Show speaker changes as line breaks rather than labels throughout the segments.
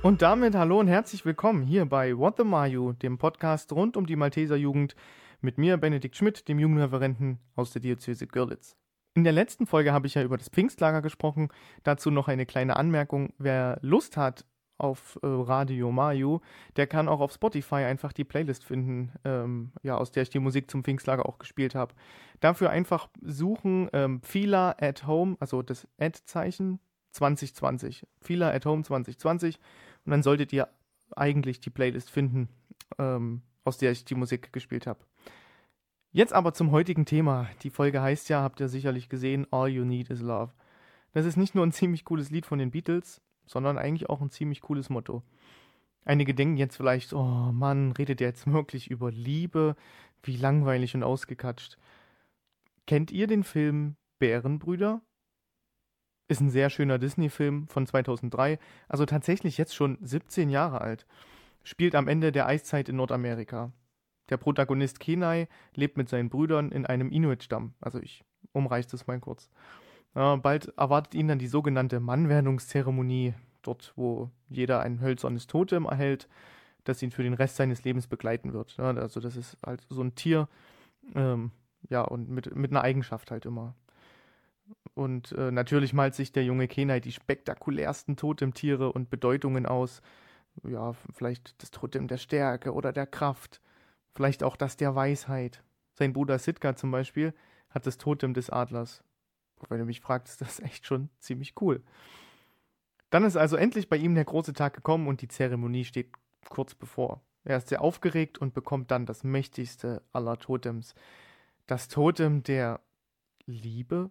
Und damit hallo und herzlich willkommen hier bei What the Mayu, dem Podcast rund um die Malteser Jugend mit mir, Benedikt Schmidt, dem Jugendreferenten aus der Diözese Görlitz. In der letzten Folge habe ich ja über das Pfingstlager gesprochen. Dazu noch eine kleine Anmerkung. Wer Lust hat auf Radio Mayu, der kann auch auf Spotify einfach die Playlist finden, aus der ich die Musik zum Pfingstlager auch gespielt habe. Dafür einfach suchen Fila at Home, also das Ad-Zeichen 2020. Fila at Home 2020. Und dann solltet ihr eigentlich die Playlist finden, aus der ich die Musik gespielt habe. Jetzt aber zum heutigen Thema. Die Folge heißt ja, habt ihr sicherlich gesehen, All You Need Is Love. Das ist nicht nur ein ziemlich cooles Lied von den Beatles, sondern eigentlich auch ein ziemlich cooles Motto. Einige denken jetzt vielleicht, oh Mann, redet ihr jetzt wirklich über Liebe? Wie langweilig und ausgekatscht. Kennt ihr den Film Bärenbrüder? Ist ein sehr schöner Disney-Film von 2003, also tatsächlich jetzt schon 17 Jahre alt. Spielt am Ende der Eiszeit in Nordamerika. Der Protagonist Kenai lebt mit seinen Brüdern in einem Inuit-Stamm. Also ich umreiße das mal kurz. Bald erwartet ihn dann die sogenannte Mannwerdungszeremonie, dort wo jeder ein hölzernes Totem erhält, das ihn für den Rest seines Lebens begleiten wird. Also das ist halt so ein Tier, und mit einer Eigenschaft halt immer. Und natürlich malt sich der junge Kenai die spektakulärsten Totemtiere und Bedeutungen aus. Ja, vielleicht das Totem der Stärke oder der Kraft. Vielleicht auch das der Weisheit. Sein Bruder Sitka zum Beispiel hat das Totem des Adlers. Wenn du mich fragst, ist das echt schon ziemlich cool. Dann ist also endlich bei ihm der große Tag gekommen und die Zeremonie steht kurz bevor. Er ist sehr aufgeregt und bekommt dann das mächtigste aller Totems. Das Totem der Liebe?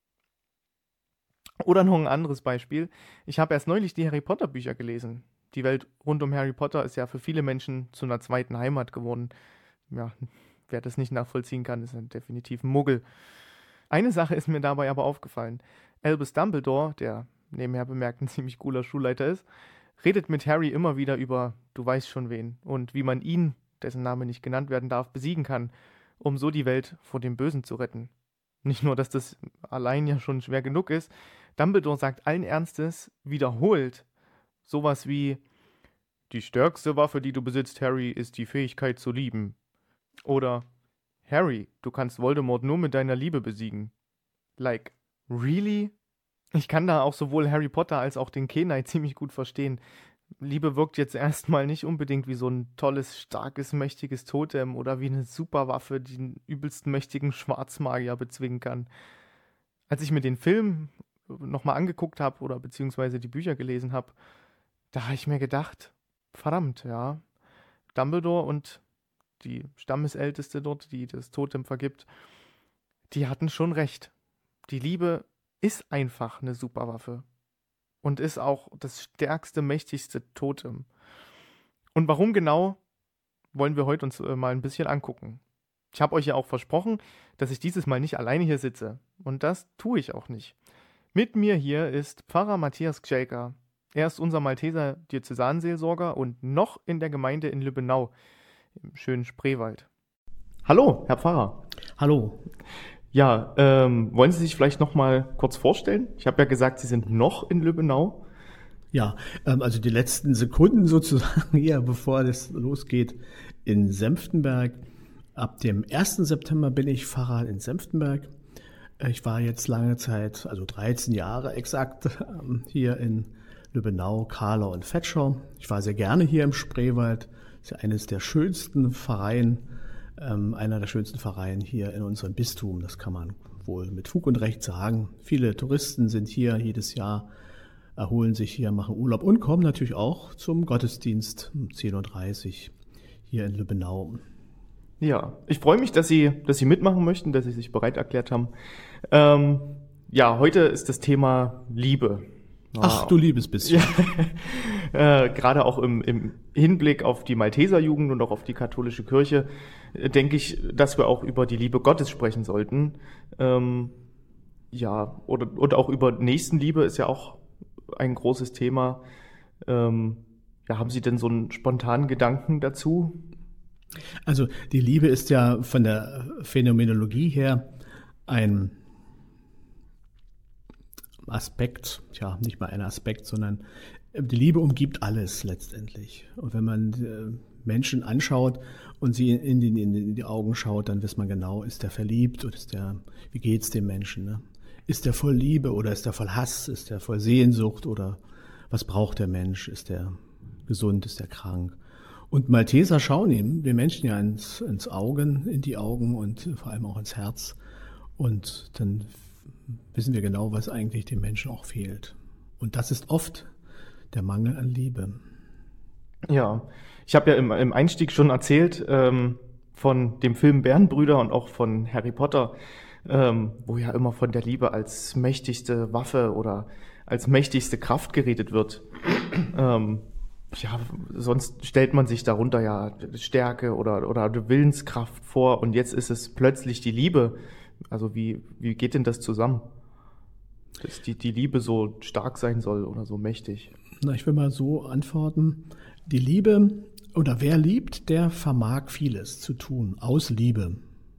Oder noch ein anderes Beispiel. Ich habe erst neulich die Harry Potter Bücher gelesen. Die Welt rund um Harry Potter ist ja für viele Menschen zu einer zweiten Heimat geworden. Ja, wer das nicht nachvollziehen kann, ist definitiv ein Muggel. Eine Sache ist mir dabei aber aufgefallen. Albus Dumbledore, der nebenher bemerkt ein ziemlich cooler Schulleiter ist, redet mit Harry immer wieder über du weißt schon wen und wie man ihn, dessen Name nicht genannt werden darf, besiegen kann, um so die Welt vor dem Bösen zu retten. Nicht nur, dass das allein ja schon schwer genug ist, Dumbledore sagt allen Ernstes, wiederholt, sowas wie die stärkste Waffe, die du besitzt, Harry, ist die Fähigkeit zu lieben. Oder Harry, du kannst Voldemort nur mit deiner Liebe besiegen. Like, really? Ich kann da auch sowohl Harry Potter als auch den Kenai ziemlich gut verstehen. Liebe wirkt jetzt erstmal nicht unbedingt wie so ein tolles, starkes, mächtiges Totem oder wie eine Superwaffe, die einen übelst mächtigen Schwarzmagier bezwingen kann. Als ich mir den Film nochmal angeguckt habe oder beziehungsweise die Bücher gelesen habe, da habe ich mir gedacht, verdammt, ja, Dumbledore und die Stammesälteste dort, die das Totem vergibt, die hatten schon recht. Die Liebe ist einfach eine Superwaffe und ist auch das stärkste, mächtigste Totem. Und warum genau, wollen wir heute uns mal ein bisschen angucken. Ich habe euch ja auch versprochen, dass ich dieses Mal nicht alleine hier sitze. Und das tue ich auch nicht. Mit mir hier ist Pfarrer Matthias Gschelker. Er ist unser Malteser Diözesanseelsorger und noch in der Gemeinde in Lübbenau, im schönen Spreewald. Hallo, Herr Pfarrer.
Hallo.
Ja, wollen Sie sich vielleicht noch mal kurz vorstellen? Ich habe ja gesagt, Sie sind noch in Lübbenau.
Ja, also die letzten Sekunden sozusagen hier, bevor es losgeht, in Senftenberg. Ab dem 1. September bin ich Pfarrer in Senftenberg. Ich war jetzt lange Zeit, also 13 Jahre exakt, hier in Lübbenau, Kahlau und Vetschau. Ich war sehr gerne hier im Spreewald. Das ist ja eines der schönsten Pfarreien, einer der schönsten Pfarreien hier in unserem Bistum. Das kann man wohl mit Fug und Recht sagen. Viele Touristen sind hier jedes Jahr, erholen sich hier, machen Urlaub und kommen natürlich auch zum Gottesdienst um 10.30 Uhr hier in Lübbenau.
Ja, ich freue mich, dass Sie mitmachen möchten, dass Sie sich bereit erklärt haben. Heute ist das Thema Liebe.
Ach, du liebes bisschen.
Ja, gerade auch im Hinblick auf die Malteser Jugend und auch auf die katholische Kirche denke ich, dass wir auch über die Liebe Gottes sprechen sollten. Und auch über Nächstenliebe ist ja auch ein großes Thema. Haben Sie denn so einen spontanen Gedanken dazu?
Also die Liebe ist ja von der Phänomenologie her ein Aspekt, nicht mal ein Aspekt, sondern Die Liebe umgibt alles letztendlich. Und wenn man Menschen anschaut und sie in die Augen schaut, dann weiß man genau, ist der verliebt oder wie geht's dem Menschen? Ne? Ist der voll Liebe oder ist der voll Hass? Ist der voll Sehnsucht oder was braucht der Mensch? Ist der gesund? Ist der krank? Und Malteser schauen ihm, den Menschen ja in die Augen und vor allem auch ins Herz. Und dann wissen wir genau, was eigentlich dem Menschen auch fehlt. Und das ist oft der Mangel an Liebe.
Ja, ich habe ja im Einstieg schon erzählt von dem Film Bärenbrüder und auch von Harry Potter, wo ja immer von der Liebe als mächtigste Waffe oder als mächtigste Kraft geredet wird. Ja, sonst stellt man sich darunter ja Stärke oder Willenskraft vor und jetzt ist es plötzlich die Liebe. Also wie geht denn das zusammen? Dass die Liebe so stark sein soll oder so mächtig?
Na, ich will mal so antworten. Die Liebe oder wer liebt, der vermag vieles zu tun, aus Liebe.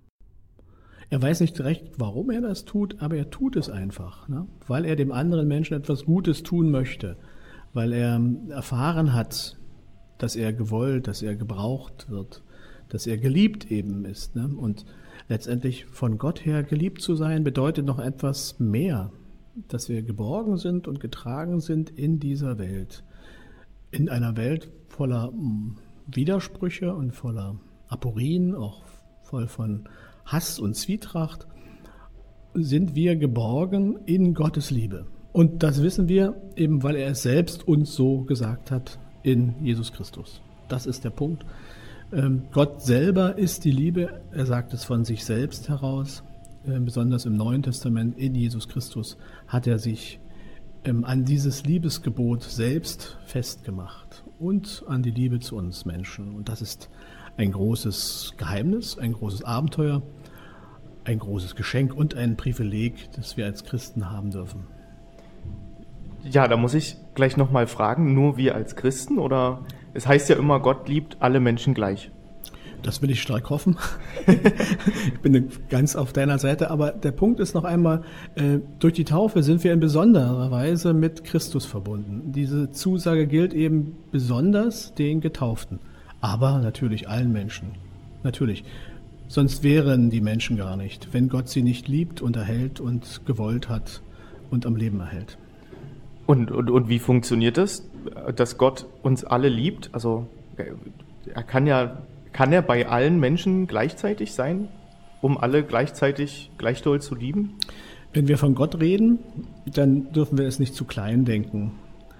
Er weiß nicht recht, warum er das tut, aber er tut es einfach, ne? Weil er dem anderen Menschen etwas Gutes tun möchte, weil er erfahren hat, dass er gewollt, dass er gebraucht wird, dass er geliebt eben ist. Ne? Und letztendlich von Gott her geliebt zu sein, bedeutet noch etwas mehr, dass wir geborgen sind und getragen sind in dieser Welt. In einer Welt voller Widersprüche und voller Aporien, auch voll von Hass und Zwietracht, sind wir geborgen in Gottes Liebe. Und das wissen wir eben, weil er es selbst uns so gesagt hat in Jesus Christus. Das ist der Punkt. Gott selber ist die Liebe. Er sagt es von sich selbst heraus. Besonders im Neuen Testament in Jesus Christus hat er sich an dieses Liebesgebot selbst festgemacht und an die Liebe zu uns Menschen. Und das ist ein großes Geheimnis, ein großes Abenteuer, ein großes Geschenk und ein Privileg, das wir als Christen haben dürfen.
Ja, da muss ich gleich nochmal fragen, nur wir als Christen oder es heißt ja immer, Gott liebt alle Menschen gleich.
Das will ich stark hoffen. Ich bin ganz auf deiner Seite, aber der Punkt ist noch einmal, durch die Taufe sind wir in besonderer Weise mit Christus verbunden. Diese Zusage gilt eben besonders den Getauften, aber natürlich allen Menschen. Natürlich. Sonst wären die Menschen gar nicht, wenn Gott sie nicht liebt und erhält und gewollt hat und am Leben erhält.
Und wie funktioniert das, dass Gott uns alle liebt? Also kann er bei allen Menschen gleichzeitig sein, um alle gleichzeitig gleich doll zu lieben?
Wenn wir von Gott reden, dann dürfen wir es nicht zu klein denken.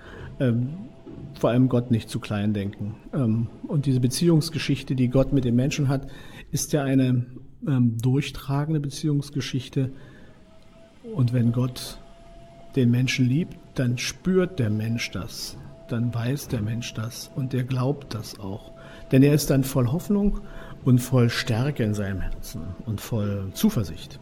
Vor allem Gott nicht zu klein denken. Und diese Beziehungsgeschichte, die Gott mit den Menschen hat, ist ja eine durchtragende Beziehungsgeschichte. Und wenn Gott den Menschen liebt, dann spürt der Mensch das, dann weiß der Mensch das und der glaubt das auch. Denn er ist dann voll Hoffnung und voll Stärke in seinem Herzen und voll Zuversicht.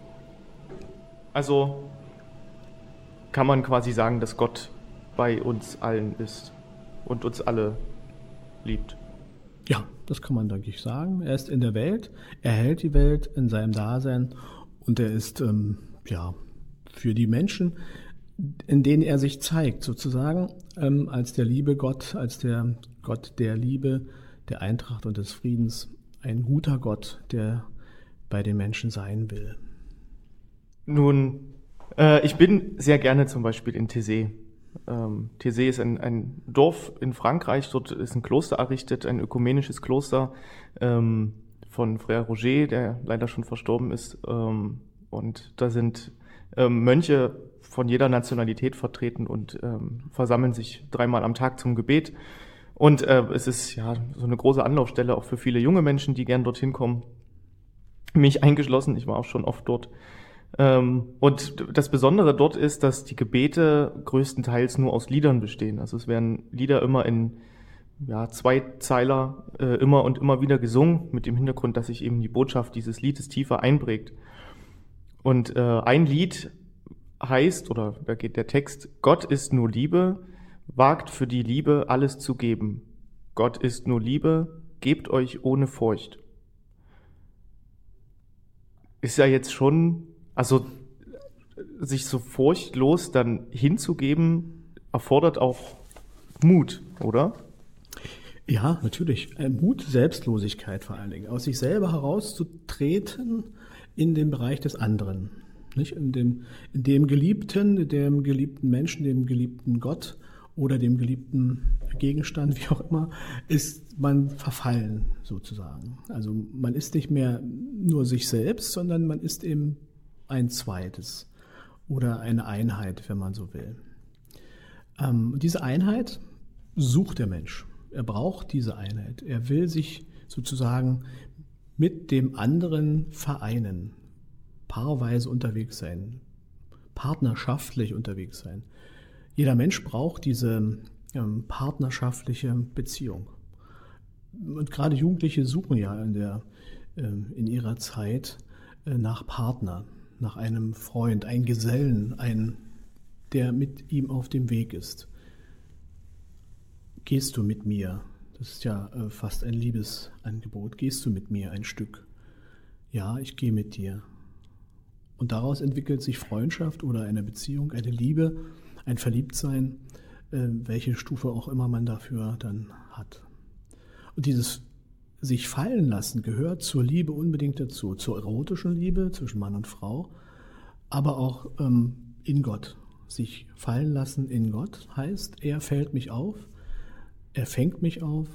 Also kann man quasi sagen, dass Gott bei uns allen ist und uns alle liebt.
Ja, das kann man, denke ich, sagen. Er ist in der Welt, er hält die Welt in seinem Dasein und er ist für die Menschen, in denen er sich zeigt, sozusagen, als der liebe Gott, als der Gott der Liebe, der Eintracht und des Friedens, ein guter Gott, der bei den Menschen sein will.
Nun, ich bin sehr gerne zum Beispiel in Taizé. Taizé ist ein Dorf in Frankreich, dort ist ein Kloster errichtet, ein ökumenisches Kloster von Frère Roger, der leider schon verstorben ist. Und da sind Mönche von jeder Nationalität vertreten und versammeln sich 3-mal am Tag zum Gebet. Und es ist ja so eine große Anlaufstelle auch für viele junge Menschen, die gern dorthin kommen. Mich eingeschlossen, ich war auch schon oft dort. Und das Besondere dort ist, dass die Gebete größtenteils nur aus Liedern bestehen. Also es werden Lieder immer in 2-Zeiler immer und immer wieder gesungen, mit dem Hintergrund, dass sich eben die Botschaft dieses Liedes tiefer einprägt. Und ein Lied heißt, oder da geht der Text, Gott ist nur Liebe, wagt für die Liebe alles zu geben. Gott ist nur Liebe, gebt euch ohne Furcht. Ist ja jetzt schon, also sich so furchtlos dann hinzugeben, erfordert auch Mut, oder?
Ja, natürlich. Mut, Selbstlosigkeit vor allen Dingen. Aus sich selber herauszutreten in den Bereich des anderen. Nicht? In dem geliebten Menschen, dem geliebten Gott oder dem geliebten Gegenstand, wie auch immer, ist man verfallen sozusagen. Also man ist nicht mehr nur sich selbst, sondern man ist eben ein Zweites oder eine Einheit, wenn man so will. Diese Einheit sucht der Mensch. Er braucht diese Einheit. Er will sich sozusagen mit dem anderen vereinen, paarweise unterwegs sein, partnerschaftlich unterwegs sein. Jeder Mensch braucht diese partnerschaftliche Beziehung. Und gerade Jugendliche suchen ja in ihrer Zeit nach Partner, nach einem Freund, einen Gesellen, der mit ihm auf dem Weg ist. Gehst du mit mir? Das ist ja fast ein Liebesangebot. Gehst du mit mir ein Stück? Ja, ich gehe mit dir. Und daraus entwickelt sich Freundschaft oder eine Beziehung, eine Liebe, ein Verliebtsein, welche Stufe auch immer man dafür dann hat. Und dieses sich fallen lassen gehört zur Liebe unbedingt dazu, zur erotischen Liebe zwischen Mann und Frau, aber auch in Gott. Sich fallen lassen in Gott heißt, er fällt mich auf, er fängt mich auf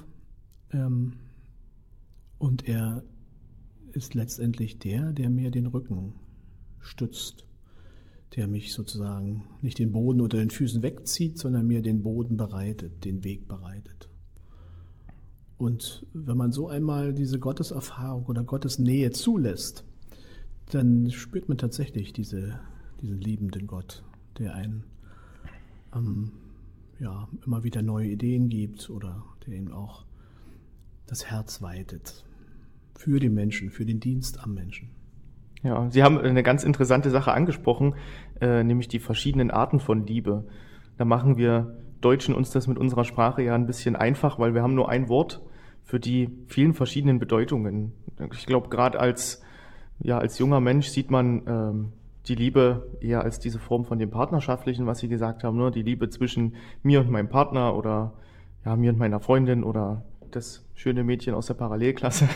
und er ist letztendlich der mir den Rücken stützt, der mich sozusagen nicht den Boden unter den Füßen wegzieht, sondern mir den Boden bereitet, den Weg bereitet. Und wenn man so einmal diese Gotteserfahrung oder Gottes Nähe zulässt, dann spürt man tatsächlich diesen liebenden Gott, der einen immer wieder neue Ideen gibt oder der ihm auch das Herz weitet für den Menschen, für den Dienst am Menschen.
Ja, Sie haben eine ganz interessante Sache angesprochen, nämlich die verschiedenen Arten von Liebe. Da machen wir Deutschen uns das mit unserer Sprache ja ein bisschen einfach, weil wir haben nur ein Wort für die vielen verschiedenen Bedeutungen. Ich glaube, gerade als junger Mensch sieht man die Liebe eher als diese Form von dem Partnerschaftlichen, was Sie gesagt haben, ne? Die Liebe zwischen mir und meinem Partner oder mir und meiner Freundin oder das schöne Mädchen aus der Parallelklasse.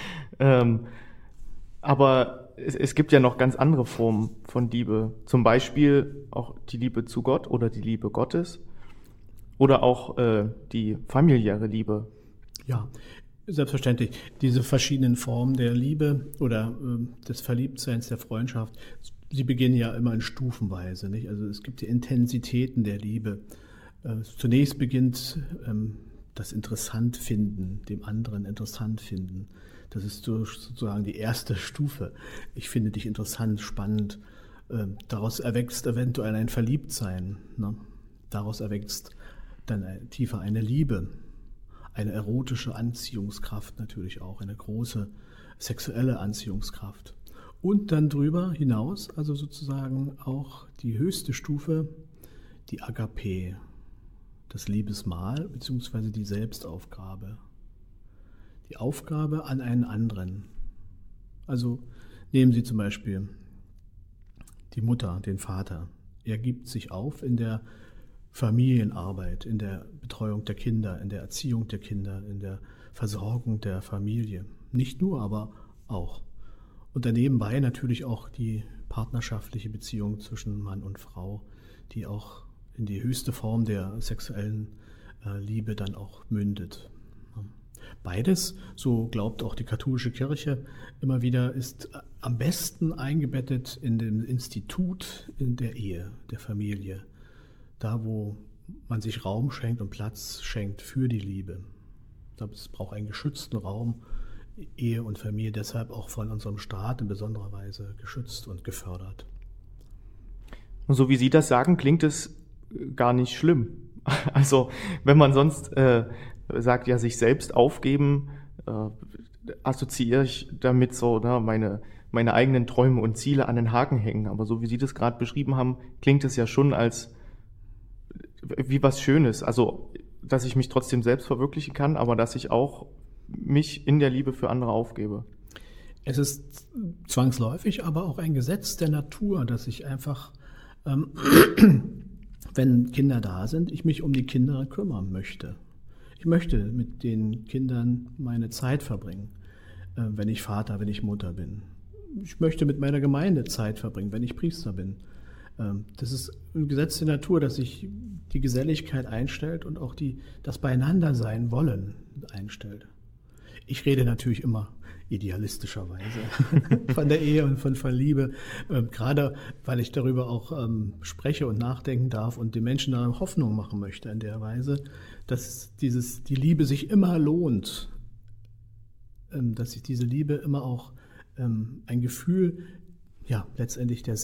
Aber es gibt ja noch ganz andere Formen von Liebe. Zum Beispiel auch die Liebe zu Gott oder die Liebe Gottes oder auch die familiäre Liebe.
Ja, selbstverständlich. Diese verschiedenen Formen der Liebe oder des Verliebtseins, der Freundschaft, sie beginnen ja immer in Stufenweise, nicht? Also es gibt die Intensitäten der Liebe. Zunächst beginnt das Interessantfinden, dem anderen interessant finden. Das ist sozusagen die erste Stufe. Ich finde dich interessant, spannend. Daraus erwächst eventuell ein Verliebtsein. Ne? Daraus erwächst dann tiefer eine Liebe, eine erotische Anziehungskraft natürlich auch, eine große sexuelle Anziehungskraft. Und dann drüber hinaus, also sozusagen auch die höchste Stufe, die Agape, das Liebesmahl bzw. die Selbstaufgabe. Die Aufgabe an einen anderen. Also nehmen Sie zum Beispiel die Mutter, den Vater. Er gibt sich auf in der Familienarbeit, in der Betreuung der Kinder, in der Erziehung der Kinder, in der Versorgung der Familie. Nicht nur, aber auch. Und danebenbei natürlich auch die partnerschaftliche Beziehung zwischen Mann und Frau, die auch in die höchste Form der sexuellen Liebe dann auch mündet. Beides, so glaubt auch die katholische Kirche immer wieder, ist am besten eingebettet in dem Institut in der Ehe, der Familie. Da, wo man sich Raum schenkt und Platz schenkt für die Liebe. Es braucht einen geschützten Raum, Ehe und Familie, deshalb auch von unserem Staat in besonderer Weise geschützt und gefördert.
Und so wie Sie das sagen, klingt es gar nicht schlimm. Also wenn man sonst sagt, ja, sich selbst aufgeben, assoziiere ich damit so meine eigenen Träume und Ziele an den Haken hängen. Aber so wie Sie das gerade beschrieben haben, klingt es ja schon als wie was Schönes. Also, dass ich mich trotzdem selbst verwirklichen kann, aber dass ich auch mich in der Liebe für andere aufgebe.
Es ist zwangsläufig, aber auch ein Gesetz der Natur, dass ich einfach wenn Kinder da sind, ich mich um die Kinder kümmern möchte. Ich möchte mit den Kindern meine Zeit verbringen, wenn ich Vater, wenn ich Mutter bin. Ich möchte mit meiner Gemeinde Zeit verbringen, wenn ich Priester bin. Das ist ein Gesetz der Natur, dass sich die Geselligkeit einstellt und auch das Beieinandersein wollen einstellt. Ich rede natürlich immer idealistischerweise von der Ehe und von Liebe, gerade weil ich darüber auch spreche und nachdenken darf und den Menschen daran Hoffnung machen möchte in der Weise, dass die Liebe sich immer lohnt, dass sich diese Liebe immer auch ein Gefühl, ja, letztendlich der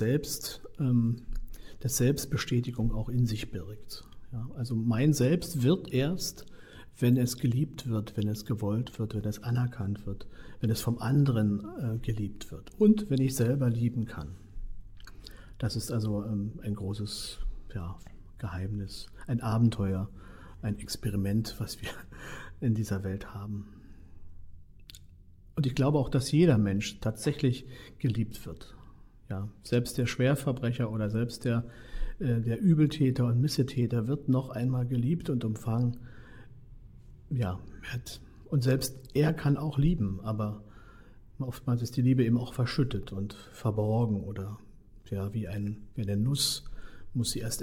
Selbstbestätigung auch in sich birgt. Ja, also mein Selbst wird erst, wenn es geliebt wird, wenn es gewollt wird, wenn es anerkannt wird, wenn es vom anderen geliebt wird und wenn ich selber lieben kann. Das ist also ein großes Geheimnis, ein Abenteuer, ein Experiment, was wir in dieser Welt haben. Und ich glaube auch, dass jeder Mensch tatsächlich geliebt wird. Ja, selbst der Schwerverbrecher oder selbst der Übeltäter und Missetäter wird noch einmal geliebt und umfangen. Ja, und selbst er kann auch lieben, aber oftmals ist die Liebe eben auch verschüttet und verborgen oder ja, wie eine Nuss muss sie erst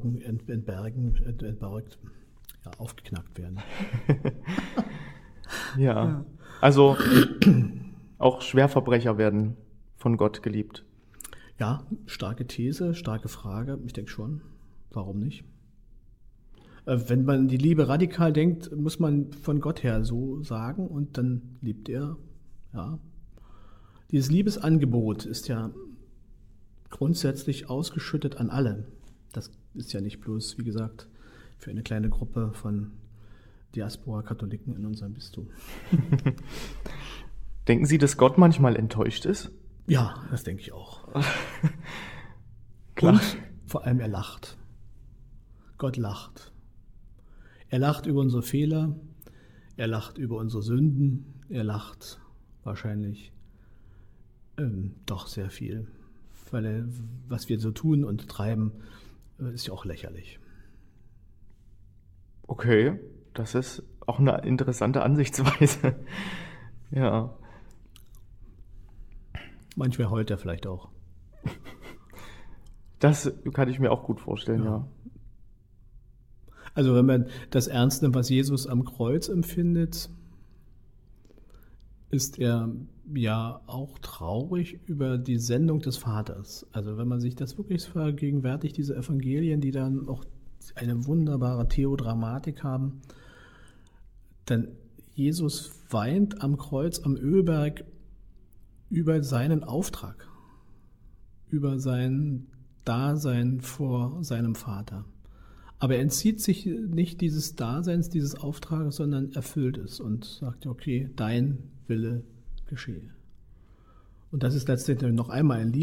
aufgeknackt werden.
Ja, also auch Schwerverbrecher werden von Gott geliebt.
Ja, starke These, starke Frage. Ich denke schon. Warum nicht? Wenn man die Liebe radikal denkt, muss man von Gott her so sagen und dann liebt er. Ja. Dieses Liebesangebot ist ja grundsätzlich ausgeschüttet an alle. Das ist ja nicht bloß, wie gesagt, für eine kleine Gruppe von Diaspora-Katholiken in unserem Bistum.
Denken Sie, dass Gott manchmal enttäuscht ist?
Ja, das denke ich auch.
Klar.
Und vor allem er lacht. Gott lacht. Er lacht über unsere Fehler, er lacht über unsere Sünden, er lacht wahrscheinlich doch sehr viel. Weil was wir so tun und treiben, ist ja auch lächerlich.
Okay, das ist auch eine interessante Ansichtsweise. Ja.
Manchmal heult er vielleicht auch.
Das kann ich mir auch gut vorstellen, ja.
Also wenn man das ernst nimmt, was Jesus am Kreuz empfindet, ist er ja auch traurig über die Sendung des Vaters. Also wenn man sich das wirklich vergegenwärtigt, diese Evangelien, die dann auch eine wunderbare Theodramatik haben, dann Jesus weint am Kreuz, am Ölberg über seinen Auftrag, über sein Dasein vor seinem Vater. Aber er entzieht sich nicht dieses Daseins, dieses Auftrages, sondern erfüllt es und sagt, okay, dein Wille geschehe. Und das ist letztendlich noch einmal ein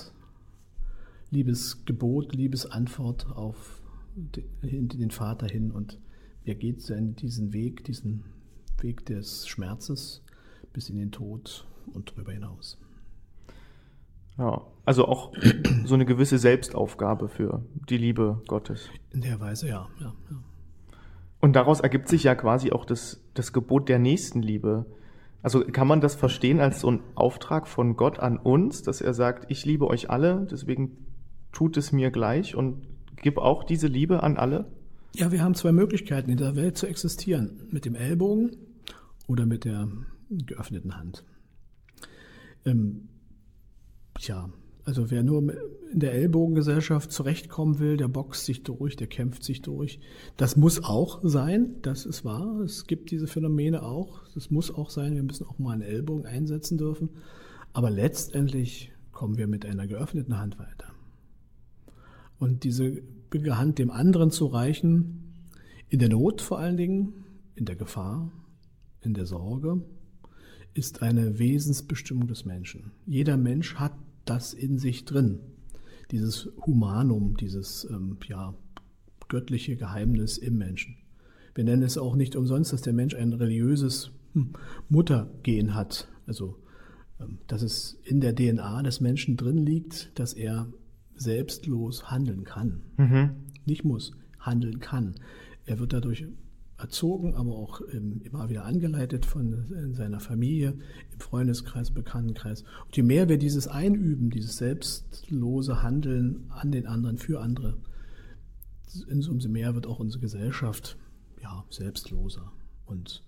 Liebesgebot, Liebesantwort auf den Vater hin. Und er geht diesen Weg des Schmerzes bis in den Tod und darüber hinaus.
Ja, also auch so eine gewisse Selbstaufgabe für die Liebe Gottes.
In der Weise, ja.
Und daraus ergibt sich ja quasi auch das Gebot der Nächstenliebe. Also kann man das verstehen als so ein Auftrag von Gott an uns, dass er sagt, ich liebe euch alle, deswegen tut es mir gleich und gib auch diese Liebe an alle?
Ja, wir haben zwei Möglichkeiten, in der Welt zu existieren. Mit dem Ellbogen oder mit der geöffneten Hand. Also wer nur in der Ellbogengesellschaft zurechtkommen will, der boxt sich durch, der kämpft sich durch. Das muss auch sein, das ist wahr. Es gibt diese Phänomene auch. Das muss auch sein, wir müssen auch mal einen Ellbogen einsetzen dürfen. Aber letztendlich kommen wir mit einer geöffneten Hand weiter. Und diese Hand dem anderen zu reichen, in der Not vor allen Dingen, in der Gefahr, in der Sorge, ist eine Wesensbestimmung des Menschen. Jeder Mensch hat das in sich drin, dieses Humanum, dieses göttliche Geheimnis im Menschen. Wir nennen es auch nicht umsonst, dass der Mensch ein religiöses Muttergen hat, also dass es in der DNA des Menschen drin liegt, dass er selbstlos handeln kann. nicht muss, handeln kann. Er wird dadurch erzogen, aber auch immer wieder angeleitet von seiner Familie, im Freundeskreis, Bekanntenkreis. Und je mehr wir dieses einüben, dieses selbstlose Handeln an den anderen, für andere, umso mehr wird auch unsere Gesellschaft selbstloser und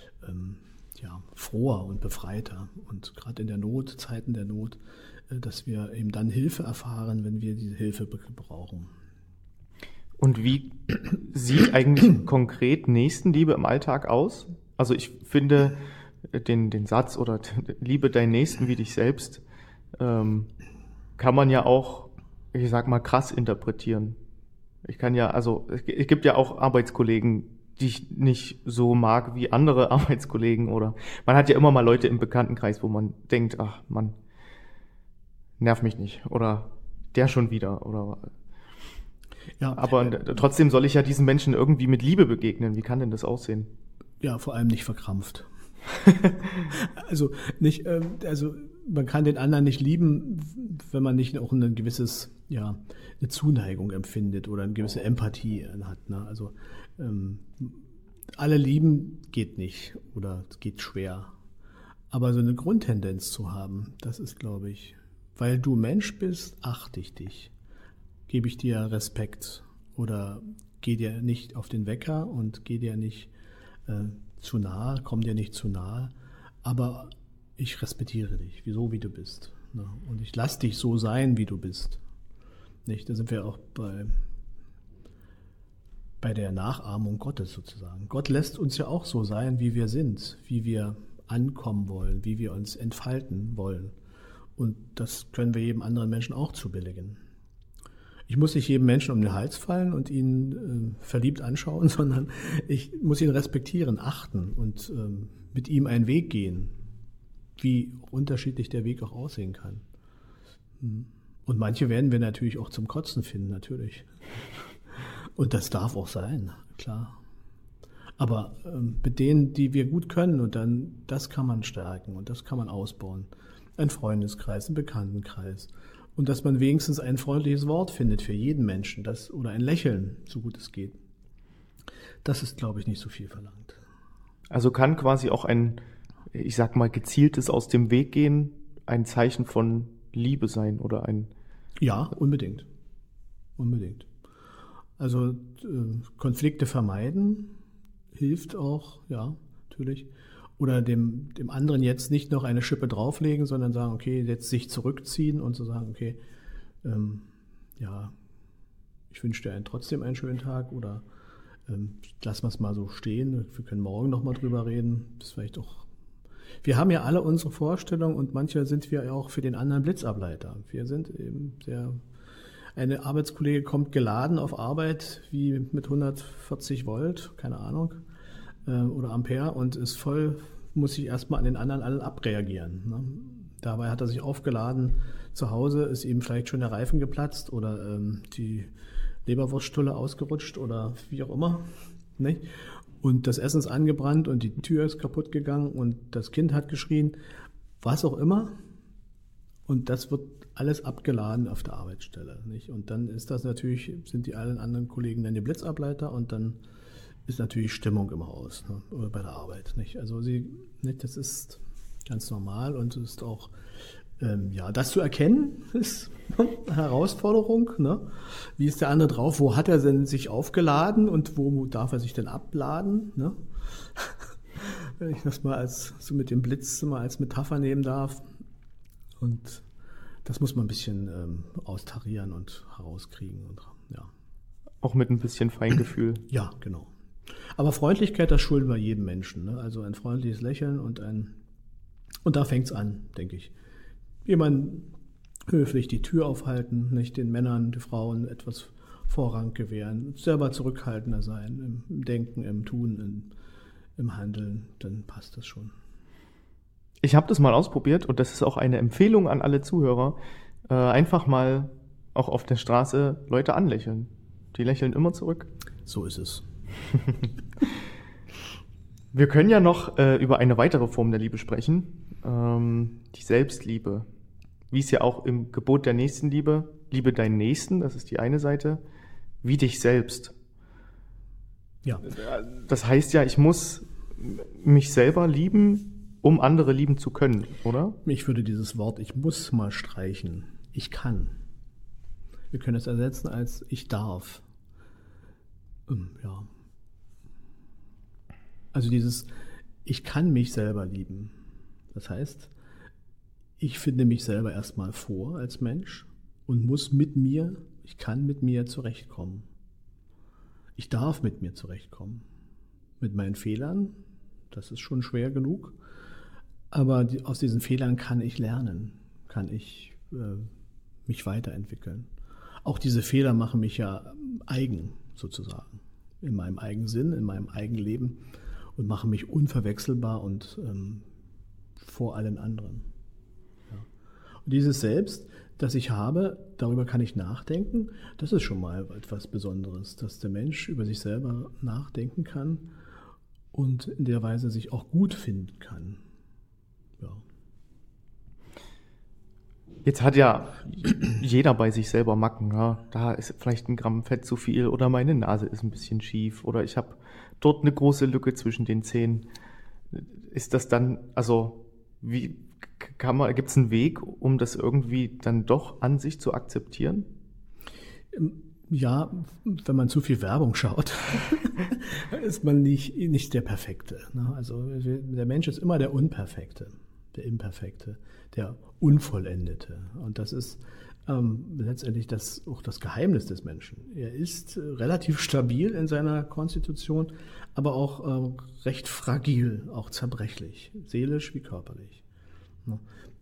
froher und befreiter. Und gerade in der Not, Zeiten der Not, dass wir eben dann Hilfe erfahren, wenn wir diese Hilfe brauchen.
Und wie sieht eigentlich konkret Nächstenliebe im Alltag aus? Also ich finde den Satz oder liebe deinen Nächsten wie dich selbst, kann man ja auch, ich sag mal, krass interpretieren. Es gibt ja auch Arbeitskollegen, die ich nicht so mag wie andere Arbeitskollegen, oder man hat ja immer mal Leute im Bekanntenkreis, wo man denkt, ach Mann, nerv mich nicht, oder der schon wieder, oder ja, aber trotzdem soll ich ja diesen Menschen irgendwie mit Liebe begegnen. Wie kann denn das aussehen?
Ja, vor allem nicht verkrampft. Also man kann den anderen nicht lieben, wenn man nicht auch eine Zuneigung empfindet oder eine gewisse Empathie hat. Ne? Also alle lieben geht nicht oder es geht schwer. Aber so eine Grundtendenz zu haben, das ist, glaube ich, weil du Mensch bist, achte ich dich. Gebe ich dir Respekt oder geh dir nicht auf den Wecker und geh dir nicht zu nahe, komm dir nicht zu nahe, aber ich respektiere dich, so wie du bist. Ne? Und ich lasse dich so sein, wie du bist. Nicht? Da sind wir auch bei der Nachahmung Gottes sozusagen. Gott lässt uns ja auch so sein, wie wir sind, wie wir ankommen wollen, wie wir uns entfalten wollen. Und das können wir jedem anderen Menschen auch zubilligen. Ich muss nicht jedem Menschen um den Hals fallen und ihn verliebt anschauen, sondern ich muss ihn respektieren, achten und mit ihm einen Weg gehen, wie unterschiedlich der Weg auch aussehen kann. Und manche werden wir natürlich auch zum Kotzen finden, natürlich. Und das darf auch sein, klar. Aber mit denen, die wir gut können, und dann, das kann man stärken und das kann man ausbauen. Ein Freundeskreis, ein Bekanntenkreis. Und dass man wenigstens ein freundliches Wort findet für jeden Menschen, oder ein Lächeln, so gut es geht. Das ist, glaube ich, nicht so viel verlangt.
Also kann quasi auch ein, ich sag mal, gezieltes aus dem Weg gehen ein Zeichen von Liebe sein oder ein...
Ja, unbedingt. Unbedingt. Also Konflikte vermeiden hilft auch, ja, natürlich. Oder dem anderen jetzt nicht noch eine Schippe drauflegen, sondern sagen, okay, jetzt sich zurückziehen und zu sagen, okay, ich wünsche dir trotzdem einen schönen Tag oder lassen wir es mal so stehen, wir können morgen nochmal drüber reden. Das ist vielleicht auch. Wir haben ja alle unsere Vorstellungen und manchmal sind wir ja auch für den anderen Blitzableiter. Wir sind eben eine Arbeitskollege kommt geladen auf Arbeit, wie mit 140 Volt, keine Ahnung, oder Ampere und ist voll, muss sich erstmal an den anderen allen abreagieren. Ne? Dabei hat er sich aufgeladen zu Hause, ist ihm vielleicht schon der Reifen geplatzt oder die Leberwurststulle ausgerutscht oder wie auch immer. Nicht? Und das Essen ist angebrannt und die Tür ist kaputt gegangen und das Kind hat geschrien, was auch immer. Und das wird alles abgeladen auf der Arbeitsstelle. Nicht? Und dann sind die allen anderen Kollegen dann die Blitzableiter und dann ist natürlich Stimmung im Haus, ne? Oder bei der Arbeit. Nicht? Also das ist ganz normal und es ist auch, das zu erkennen ist eine Herausforderung. Ne? Wie ist der andere drauf? Wo hat er denn sich aufgeladen und wo darf er sich denn abladen? Ne? Wenn ich das mal so mit dem Blitz mal als Metapher nehmen darf. Und das muss man ein bisschen austarieren und herauskriegen. Und, ja.
Auch mit ein bisschen Feingefühl.
Ja, genau. Aber Freundlichkeit, das schulden wir jedem Menschen. Ne? Also ein freundliches Lächeln und da fängt es an, denke ich. Jemand höflich die Tür aufhalten, nicht den Männern, die Frauen etwas Vorrang gewähren, selber zurückhaltender sein, im Denken, im Tun, im Handeln, dann passt das schon.
Ich habe das mal ausprobiert und das ist auch eine Empfehlung an alle Zuhörer. Einfach mal auch auf der Straße Leute anlächeln. Die lächeln immer zurück.
So ist es.
Wir können ja noch über eine weitere Form der Liebe sprechen. Die Selbstliebe. Wie es ja auch im Gebot der Nächstenliebe, liebe deinen Nächsten, das ist die eine Seite, wie dich selbst.
Ja.
Das heißt ja, ich muss mich selber lieben, um andere lieben zu können, oder?
Ich würde dieses Wort ich muss mal streichen. Ich kann. Wir können es ersetzen als ich darf. Ja. Also dieses ich kann mich selber lieben. Das heißt, ich finde mich selber erstmal vor als Mensch und ich kann mit mir zurechtkommen. Ich darf mit mir zurechtkommen. Mit meinen Fehlern, das ist schon schwer genug, aber aus diesen Fehlern kann ich lernen, kann ich mich weiterentwickeln. Auch diese Fehler machen mich ja eigen, sozusagen, in meinem eigenen Sinn, in meinem eigenen Leben und machen mich unverwechselbar und vor allen anderen. Ja. Und dieses Selbst, das ich habe, darüber kann ich nachdenken, das ist schon mal etwas Besonderes, dass der Mensch über sich selber nachdenken kann und in der Weise sich auch gut finden kann. Ja.
Jetzt hat ja jeder bei sich selber Macken. Ja? Da ist vielleicht ein Gramm Fett zu viel oder meine Nase ist ein bisschen schief oder ich habe dort eine große Lücke zwischen den Zähnen. Ist das dann, also wie gibt es einen Weg, um das irgendwie dann doch an sich zu akzeptieren?
Ja, wenn man zu viel Werbung schaut, ist man nicht der Perfekte. Ne? Also der Mensch ist immer der Unperfekte, der Imperfekte, der Unvollendete. Und das ist letztendlich auch das Geheimnis des Menschen. Er ist relativ stabil in seiner Konstitution, aber auch recht fragil, auch zerbrechlich, seelisch wie körperlich. Ne?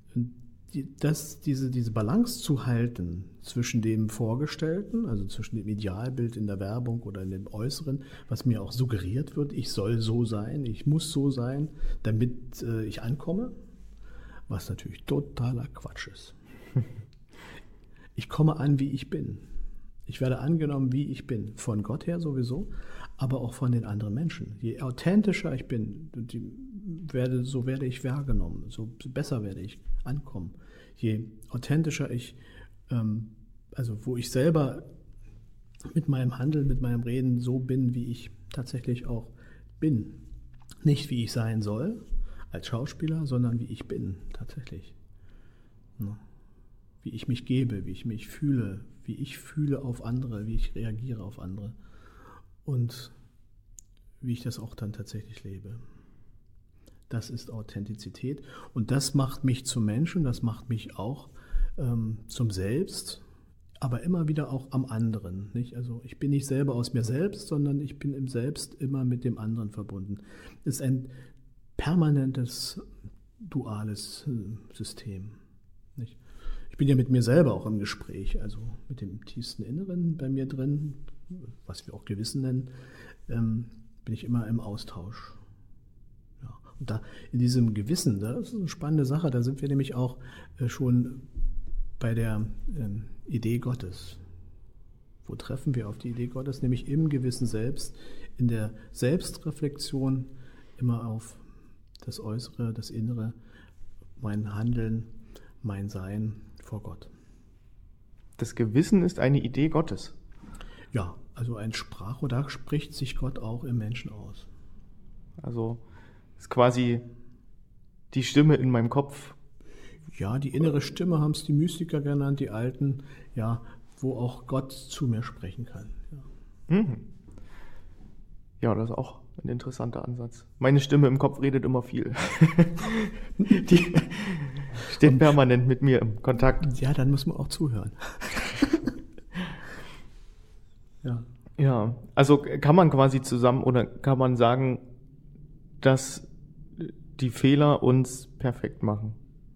Diese Balance zu halten zwischen dem Vorgestellten, also zwischen dem Idealbild in der Werbung oder in dem Äußeren, was mir auch suggeriert wird, ich soll so sein, ich muss so sein, damit ich ankomme, was natürlich totaler Quatsch ist. Ich komme an, wie ich bin. Ich werde angenommen, wie ich bin. Von Gott her sowieso, aber auch von den anderen Menschen. Je authentischer ich bin, so werde ich wahrgenommen, so besser werde ich ankommen. Je authentischer ich, also wo ich selber mit meinem Handeln, mit meinem Reden so bin, wie ich tatsächlich auch bin. Nicht wie ich sein soll als Schauspieler, sondern wie ich bin tatsächlich. Wie ich mich gebe, wie ich mich fühle, wie ich fühle auf andere, wie ich reagiere auf andere und wie ich das auch dann tatsächlich lebe. Das ist Authentizität und das macht mich zum Menschen, das macht mich auch zum Selbst, aber immer wieder auch am anderen. Nicht? Also ich bin nicht selber aus mir selbst, sondern ich bin im Selbst immer mit dem anderen verbunden. Es ist ein permanentes, duales System. Nicht? Ich bin ja mit mir selber auch im Gespräch, also mit dem tiefsten Inneren bei mir drin, was wir auch Gewissen nennen, bin ich immer im Austausch. Ja. Und da in diesem Gewissen, das ist eine spannende Sache, da sind wir nämlich auch schon bei der Idee Gottes. Wo treffen wir auf die Idee Gottes? Nämlich im Gewissen selbst, in der Selbstreflexion immer auf das Äußere, das Innere, mein Handeln, mein Sein vor Gott.
Das Gewissen ist eine Idee Gottes.
Ja, also ein Sprachrohr, da spricht sich Gott auch im Menschen aus.
Also ist quasi die Stimme in meinem Kopf.
Ja, die innere Stimme haben es die Mystiker genannt, die Alten, ja, wo auch Gott zu mir sprechen kann. Ja,
ja, das ist auch ein interessanter Ansatz. Meine Stimme im Kopf redet immer viel. Die steht permanent mit mir im Kontakt.
Ja, dann muss man auch zuhören. Ja.
Ja, also kann man quasi zusammen oder kann man sagen, dass die Fehler uns perfekt machen?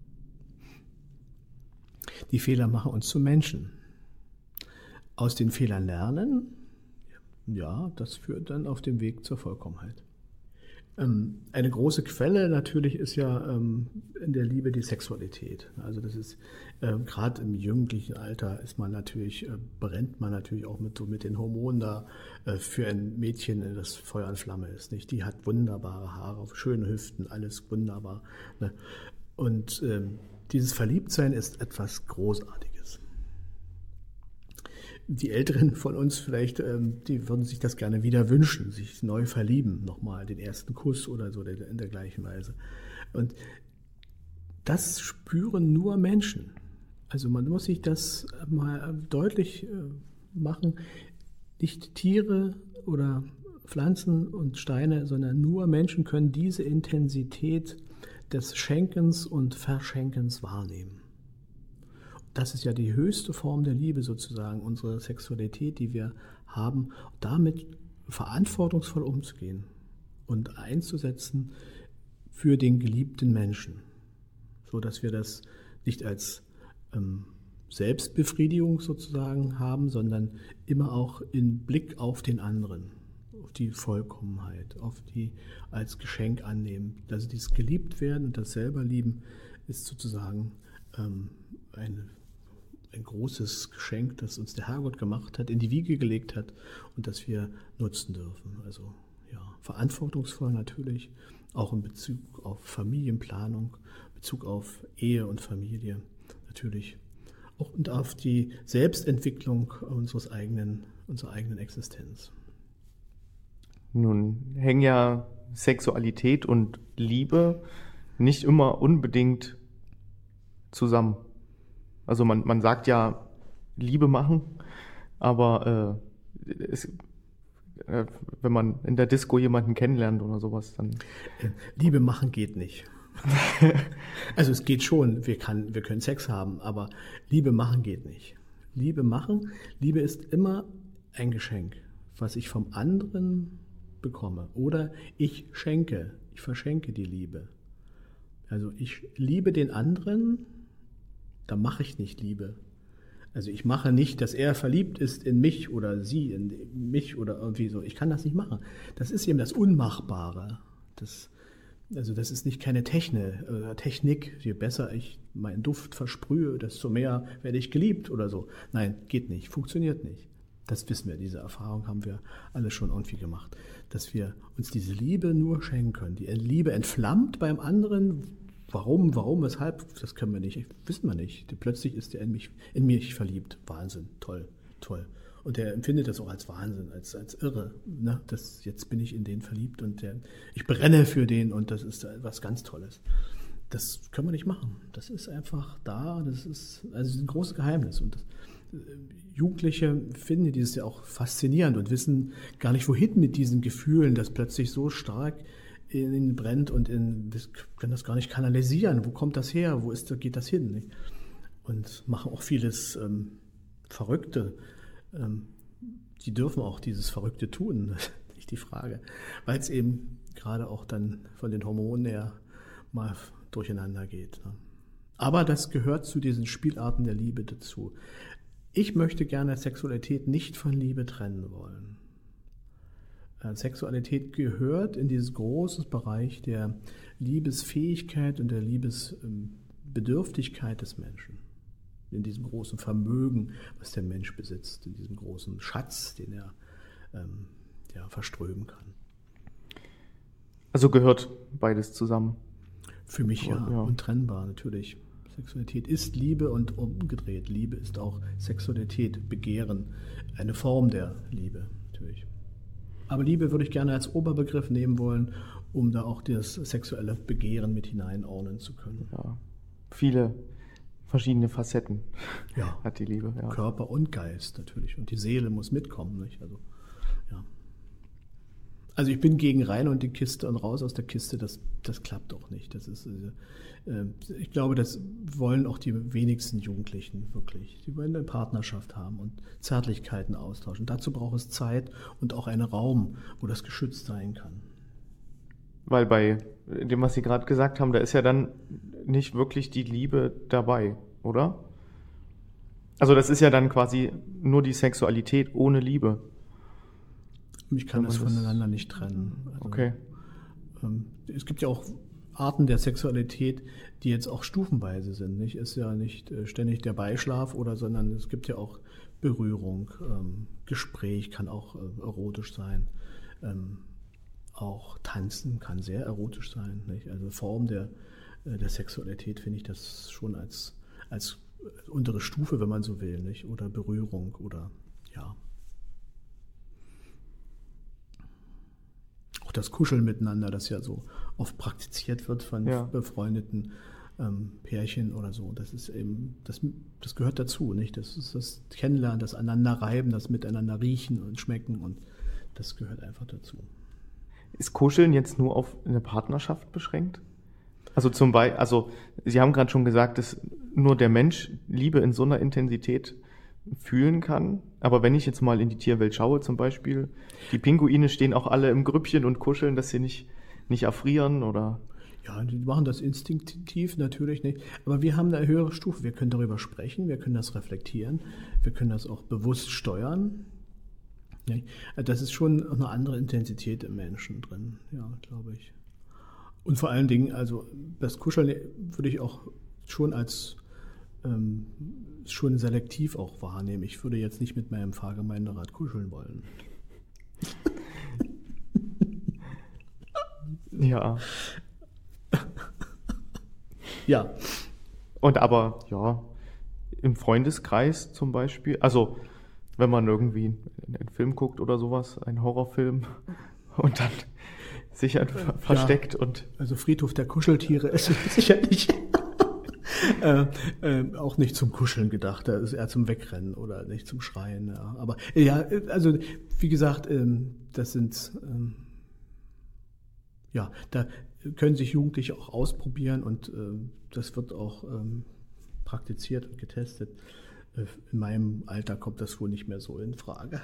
Die Fehler machen uns zu Menschen. Aus den Fehlern lernen, ja, das führt dann auf dem Weg zur Vollkommenheit. Eine große Quelle natürlich ist ja in der Liebe die Sexualität. Also das ist gerade im jugendlichen Alter brennt man natürlich auch mit den Hormonen da für ein Mädchen, das Feuer und Flamme ist. Nicht? Die hat wunderbare Haare, schöne Hüften, alles wunderbar. Ne? Und dieses Verliebtsein ist etwas Großartiges. Die Älteren von uns vielleicht, die würden sich das gerne wieder wünschen, sich neu verlieben, nochmal den ersten Kuss oder so in der gleichen Weise. Und das spüren nur Menschen. Also man muss sich das mal deutlich machen. Nicht Tiere oder Pflanzen und Steine, sondern nur Menschen können diese Intensität des Schenkens und Verschenkens wahrnehmen. Das ist ja die höchste Form der Liebe sozusagen, unsere Sexualität, die wir haben, damit verantwortungsvoll umzugehen und einzusetzen für den geliebten Menschen, so dass wir das nicht als Selbstbefriedigung sozusagen haben, sondern immer auch in Blick auf den anderen, auf die Vollkommenheit, auf die als Geschenk annehmen. Also dieses Geliebtwerden und das selber lieben ist sozusagen ein großes Geschenk, das uns der Herrgott gemacht hat, in die Wiege gelegt hat und das wir nutzen dürfen. Also ja, verantwortungsvoll natürlich, auch in Bezug auf Familienplanung, Bezug auf Ehe und Familie natürlich auch und auf die Selbstentwicklung unserer eigenen Existenz.
Nun hängen ja Sexualität und Liebe nicht immer unbedingt zusammen. Also man sagt ja Liebe machen, aber wenn man in der Disco jemanden kennenlernt oder sowas, dann...
Liebe machen geht nicht. Also es geht schon, wir können Sex haben, aber Liebe machen geht nicht. Liebe ist immer ein Geschenk, was ich vom anderen bekomme. Oder ich verschenke die Liebe. Also ich liebe den anderen, da mache ich nicht Liebe. Also ich mache nicht, dass er verliebt ist in mich oder sie in mich oder irgendwie so. Ich kann das nicht machen. Das ist eben das Unmachbare. Das ist nicht keine Technik. Je besser ich meinen Duft versprühe, desto mehr werde ich geliebt oder so. Nein, geht nicht, funktioniert nicht. Das wissen wir, diese Erfahrung haben wir alle schon irgendwie gemacht. Dass wir uns diese Liebe nur schenken können. Die Liebe entflammt beim anderen. Warum, weshalb, das können wir nicht, wissen wir nicht. Plötzlich ist er in mich verliebt. Wahnsinn, toll. Und er empfindet das auch als Wahnsinn, als irre. Ne? Jetzt bin ich in den verliebt und ich brenne für den und das ist was ganz Tolles. Das können wir nicht machen. Das ist einfach da, das ist ein großes Geheimnis. Und Jugendliche finden dieses ja auch faszinierend und wissen gar nicht, wohin mit diesen Gefühlen, das plötzlich so stark in ihnen brennt und können das gar nicht kanalisieren. Wo kommt das her? Geht das hin? Nicht? Und machen auch vieles Verrückte. Die dürfen auch dieses Verrückte tun, das ist nicht die Frage. Weil es eben gerade auch dann von den Hormonen her mal durcheinander geht. Ne? Aber das gehört zu diesen Spielarten der Liebe dazu. Ich möchte gerne Sexualität nicht von Liebe trennen wollen. Sexualität gehört in dieses große Bereich der Liebesfähigkeit und der Liebesbedürftigkeit des Menschen. In diesem großen Vermögen, was der Mensch besitzt, in diesem großen Schatz, den er verströmen kann.
Also gehört beides zusammen?
Für mich ja, untrennbar natürlich. Sexualität ist Liebe und umgedreht. Liebe ist auch Sexualität, Begehren, eine Form der Liebe natürlich. Aber Liebe würde ich gerne als Oberbegriff nehmen wollen, um da auch das sexuelle Begehren mit hineinordnen zu können.
Ja, viele verschiedene Facetten hat die Liebe. Ja.
Körper und Geist natürlich. Und die Seele muss mitkommen. Nicht? Also ich bin gegen rein und die Kiste und raus aus der Kiste, das klappt auch nicht. Das ist, ich glaube, das wollen auch die wenigsten Jugendlichen wirklich. Die wollen eine Partnerschaft haben und Zärtlichkeiten austauschen. Dazu braucht es Zeit und auch einen Raum, wo das geschützt sein kann.
Weil bei dem, was Sie gerade gesagt haben, da ist ja dann nicht wirklich die Liebe dabei, oder? Also das ist ja dann quasi nur die Sexualität ohne Liebe.
Ich kann das voneinander nicht trennen. Also,
okay.
Es gibt ja auch Arten der Sexualität, die jetzt auch stufenweise sind. Nicht? Ist ja nicht ständig der Beischlaf sondern es gibt ja auch Berührung, Gespräch kann auch erotisch sein. Auch Tanzen kann sehr erotisch sein. Nicht? Also Form der Sexualität finde ich das schon als untere Stufe, wenn man so will, nicht? Oder Berührung oder ja. Auch das Kuscheln miteinander, das ja so oft praktiziert wird von befreundeten Pärchen oder so. Das ist eben, das gehört dazu, nicht? Das ist das Kennenlernen, das Aneinanderreiben, das Miteinander riechen und schmecken und das gehört einfach dazu.
Ist Kuscheln jetzt nur auf eine Partnerschaft beschränkt? Also Sie haben gerade schon gesagt, dass nur der Mensch Liebe in so einer Intensität fühlen kann. Aber wenn ich jetzt mal in die Tierwelt schaue zum Beispiel, die Pinguine stehen auch alle im Grüppchen und kuscheln, dass sie nicht erfrieren oder...
Ja, die machen das instinktiv natürlich nicht. Aber wir haben eine höhere Stufe. Wir können darüber sprechen, wir können das reflektieren, wir können das auch bewusst steuern. Das ist schon eine andere Intensität im Menschen drin, ja, glaube ich. Und vor allen Dingen, also das Kuscheln würde ich auch schon als schon selektiv auch wahrnehmen. Ich würde jetzt nicht mit meinem Fahrgemeinderat kuscheln wollen.
Ja.
Ja.
Und aber, ja, im Freundeskreis zum Beispiel, also wenn man irgendwie einen Film guckt oder sowas, einen Horrorfilm und dann sich einfach versteckt und...
Also Friedhof der Kuscheltiere ist sicherlich auch nicht zum Kuscheln gedacht, da ist eher zum Wegrennen oder nicht zum Schreien. Ja. Aber ja, also wie gesagt, das sind... ja, da können sich Jugendliche auch ausprobieren und das wird auch praktiziert und getestet. In meinem Alter kommt das wohl nicht mehr so in Frage.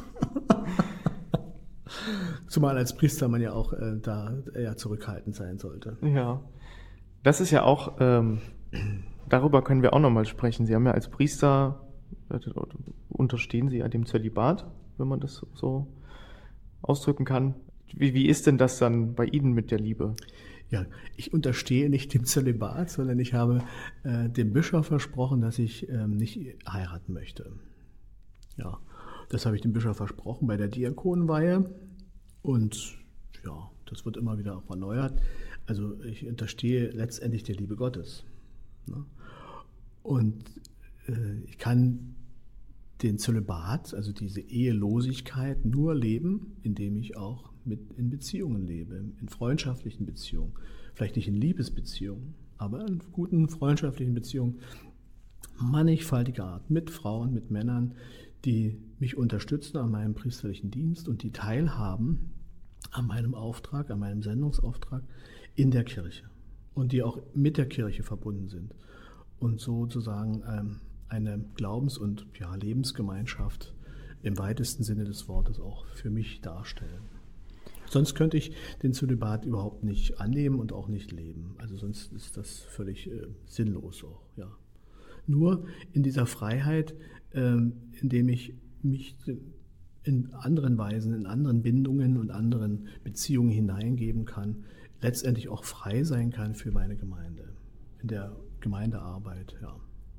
Zumal als Priester man ja auch da eher zurückhaltend sein sollte.
Ja, das ist ja auch, darüber können wir auch nochmal sprechen. Sie haben ja als Priester, unterstehen Sie ja dem Zölibat, wenn man das so ausdrücken kann. Wie ist denn das dann bei Ihnen mit der Liebe?
Ja, ich unterstehe nicht dem Zölibat, sondern ich habe dem Bischof versprochen, dass ich nicht heiraten möchte. Ja, das habe ich dem Bischof versprochen bei der Diakonenweihe und ja, das wird immer wieder auch erneuert. Also ich unterstehe letztendlich der Liebe Gottes. Ne? Und ich kann den Zölibat, also diese Ehelosigkeit, nur leben, indem ich auch in Beziehungen lebe, in freundschaftlichen Beziehungen. Vielleicht nicht in Liebesbeziehungen, aber in guten freundschaftlichen Beziehungen mannigfaltiger Art, mit Frauen, mit Männern, die mich unterstützen an meinem priesterlichen Dienst und die teilhaben an meinem Auftrag, an meinem Sendungsauftrag in der Kirche und die auch mit der Kirche verbunden sind und sozusagen eine Glaubens- und Lebensgemeinschaft im weitesten Sinne des Wortes auch für mich darstellen. Sonst könnte ich den Zölibat überhaupt nicht annehmen und auch nicht leben. Also sonst ist das völlig sinnlos auch. Ja. Nur in dieser Freiheit, indem ich mich in anderen Weisen, in anderen Bindungen und anderen Beziehungen hineingeben kann, letztendlich auch frei sein kann für meine Gemeinde, in der Gemeindearbeit, ja.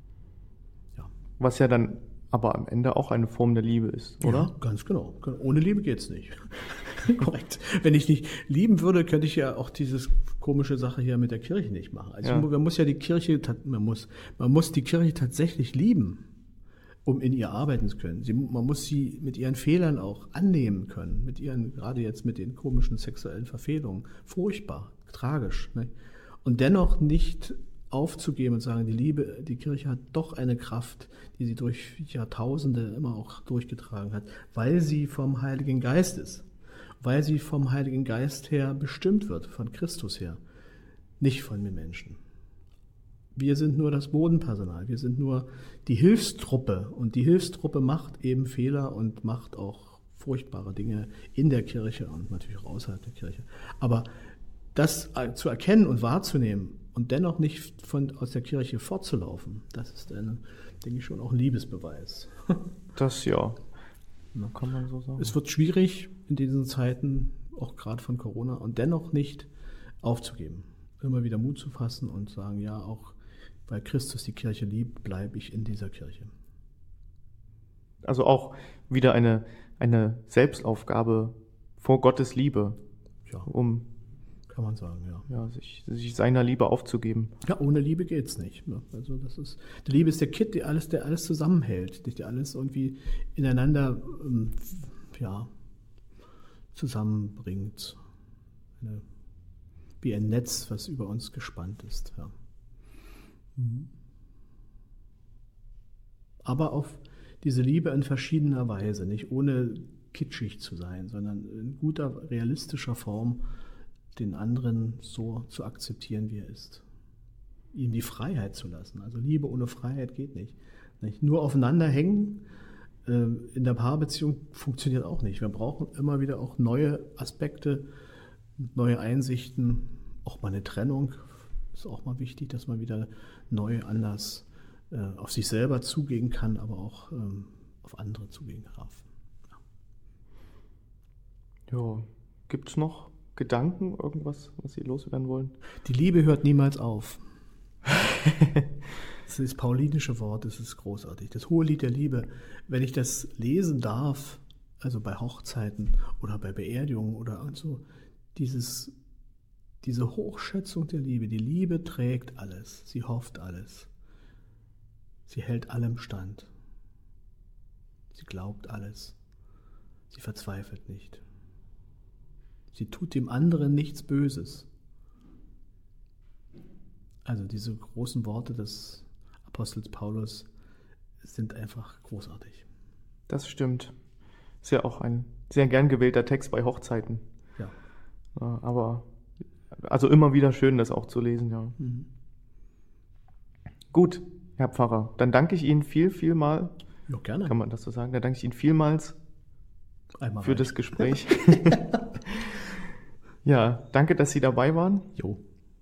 Was ja dann aber am Ende auch eine Form der Liebe ist, oder?
Ja, ganz genau. Ohne Liebe geht's nicht. Korrekt. Wenn ich nicht lieben würde, könnte ich ja auch diese komische Sache hier mit der Kirche nicht machen. Also man muss ja die Kirche, man muss die Kirche tatsächlich lieben, um in ihr arbeiten zu können. Man muss sie mit ihren Fehlern auch annehmen können, gerade jetzt mit den komischen sexuellen Verfehlungen. Furchtbar, tragisch. Ne? Und dennoch nicht aufzugeben und sagen, die Kirche hat doch eine Kraft, die sie durch Jahrtausende immer auch durchgetragen hat, weil sie vom Heiligen Geist ist, weil sie vom Heiligen Geist her bestimmt wird, von Christus her, nicht von den Menschen. Wir sind nur das Bodenpersonal, wir sind nur die Hilfstruppe und die Hilfstruppe macht eben Fehler und macht auch furchtbare Dinge in der Kirche und natürlich auch außerhalb der Kirche. Aber das zu erkennen und wahrzunehmen und dennoch nicht aus der Kirche fortzulaufen, das ist, denke ich, schon auch ein Liebesbeweis.
Das ja, kann man so sagen.
Es wird schwierig in diesen Zeiten, auch gerade von Corona, und dennoch nicht aufzugeben. Immer wieder Mut zu fassen und sagen, ja, auch weil Christus die Kirche liebt, bleibe ich in dieser Kirche.
Also auch wieder eine Selbstaufgabe vor Gottes Liebe,
ja. Kann man sagen, ja.
Ja, sich seiner Liebe aufzugeben.
Ja, ohne Liebe geht's nicht. Ne? Also die Liebe ist der Kitt, der alles zusammenhält, der alles irgendwie ineinander zusammenbringt. Wie ein Netz, was über uns gespannt ist. Ja. Aber auf diese Liebe in verschiedener Weise, nicht ohne kitschig zu sein, sondern in guter, realistischer Form den anderen so zu akzeptieren, wie er ist. Ihm die Freiheit zu lassen. Also Liebe ohne Freiheit geht nicht. Nur aufeinander hängen in der Paarbeziehung funktioniert auch nicht. Wir brauchen immer wieder auch neue Aspekte, neue Einsichten, auch mal eine Trennung. Ist auch mal wichtig, dass man wieder neu, anders auf sich selber zugehen kann, aber auch auf andere zugehen darf.
Ja, gibt es noch Gedanken, irgendwas, was Sie loswerden wollen?
Die Liebe hört niemals auf. Das ist das paulinische Wort, das ist großartig. Das hohe Lied der Liebe. Wenn ich das lesen darf, also bei Hochzeiten oder bei Beerdigungen oder so, diese Hochschätzung der Liebe. Die Liebe trägt alles, sie hofft alles. Sie hält allem stand. Sie glaubt alles. Sie verzweifelt nicht. Sie tut dem anderen nichts Böses. Also diese großen Worte des Apostels Paulus sind einfach großartig.
Das stimmt. Ist ja auch ein sehr gern gewählter Text bei Hochzeiten.
Ja.
Aber also immer wieder schön, das auch zu lesen, ja. Mhm. Gut, Herr Pfarrer, dann danke ich Ihnen vielmal.
Ja, gerne.
Kann man das so sagen? Dann danke ich Ihnen vielmals für das Gespräch. Ja, danke, dass Sie dabei waren.
Jo.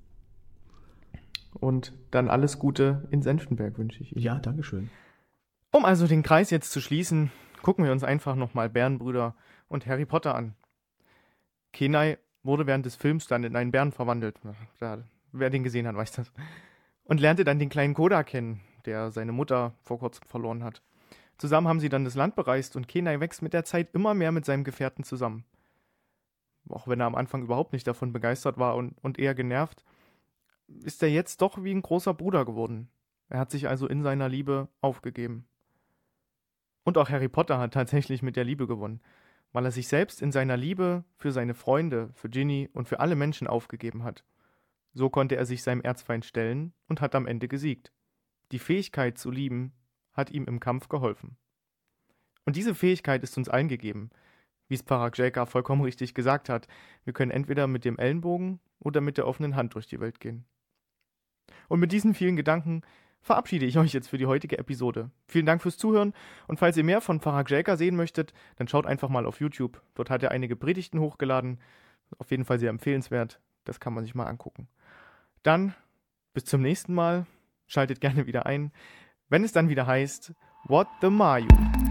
Und dann alles Gute in Senftenberg wünsche ich Ihnen.
Ja, danke schön.
Um also den Kreis jetzt zu schließen, gucken wir uns einfach nochmal Bärenbrüder und Harry Potter an. Kenai wurde während des Films dann in einen Bären verwandelt. Wer den gesehen hat, weiß das. Und lernte dann den kleinen Koda kennen, der seine Mutter vor kurzem verloren hat. Zusammen haben sie dann das Land bereist und Kenai wächst mit der Zeit immer mehr mit seinem Gefährten zusammen. Auch wenn er am Anfang überhaupt nicht davon begeistert war und eher genervt, ist er jetzt doch wie ein großer Bruder geworden. Er hat sich also in seiner Liebe aufgegeben. Und auch Harry Potter hat tatsächlich mit der Liebe gewonnen, weil er sich selbst in seiner Liebe für seine Freunde, für Ginny und für alle Menschen aufgegeben hat. So konnte er sich seinem Erzfeind stellen und hat am Ende gesiegt. Die Fähigkeit zu lieben hat ihm im Kampf geholfen. Und diese Fähigkeit ist uns allen gegeben. Wie es Pfarrer Grzegka vollkommen richtig gesagt hat, wir können entweder mit dem Ellenbogen oder mit der offenen Hand durch die Welt gehen. Und mit diesen vielen Gedanken verabschiede ich euch jetzt für die heutige Episode. Vielen Dank fürs Zuhören und falls ihr mehr von Pfarrer Grzegka sehen möchtet, dann schaut einfach mal auf YouTube. Dort hat er einige Predigten hochgeladen. Auf jeden Fall sehr empfehlenswert. Das kann man sich mal angucken. Dann bis zum nächsten Mal. Schaltet gerne wieder ein, wenn es dann wieder heißt What the Mayu?